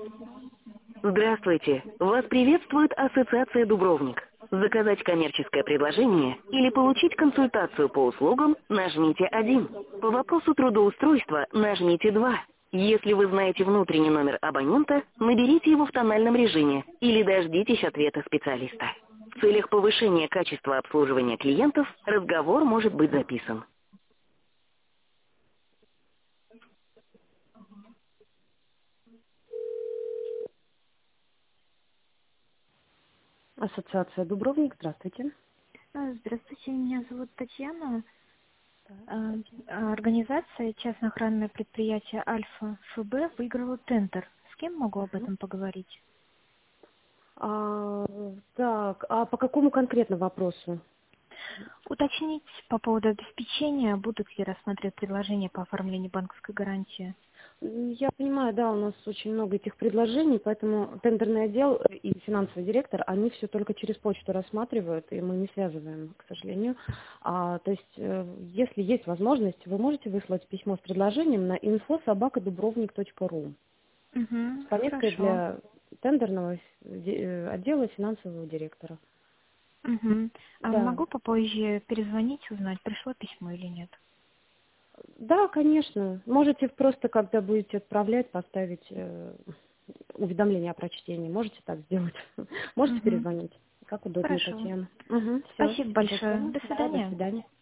Здравствуйте. Вас приветствует Ассоциация «Дубровник». Заказать коммерческое предложение или получить консультацию по услугам нажмите 1. По вопросу трудоустройства нажмите 2. Если вы знаете внутренний номер абонента, наберите его в тональном режиме или дождитесь ответа специалиста. В целях повышения качества обслуживания клиентов разговор может быть записан. Ассоциация «Дубровник», здравствуйте. Здравствуйте, меня зовут Татьяна. Организация частное охранное предприятие Альфа ФБ выиграла тендер. С кем могу об этом поговорить? Так, а по какому конкретно вопросу? Уточнить по поводу обеспечения, будут ли рассматривать предложения по оформлению банковской гарантии. Я понимаю, да, у нас очень много этих предложений, поэтому тендерный отдел и финансовый директор, они все только через почту рассматривают, и мы не связываем, к сожалению. То есть, если есть возможность, вы можете выслать письмо с предложением на info@dubrovnik.ru с пометкой Хорошо. для тендерного отдела финансового директора. Да. Могу попозже перезвонить, узнать, пришло письмо или нет? Да, конечно. Можете просто, когда будете отправлять, поставить уведомление о прочтении. Можете так сделать. Можете Угу. перезвонить. Как удобнее, Хорошо. Татьяна. Все. Спасибо Всего большое. доброго. До Да, до свидания. свидания.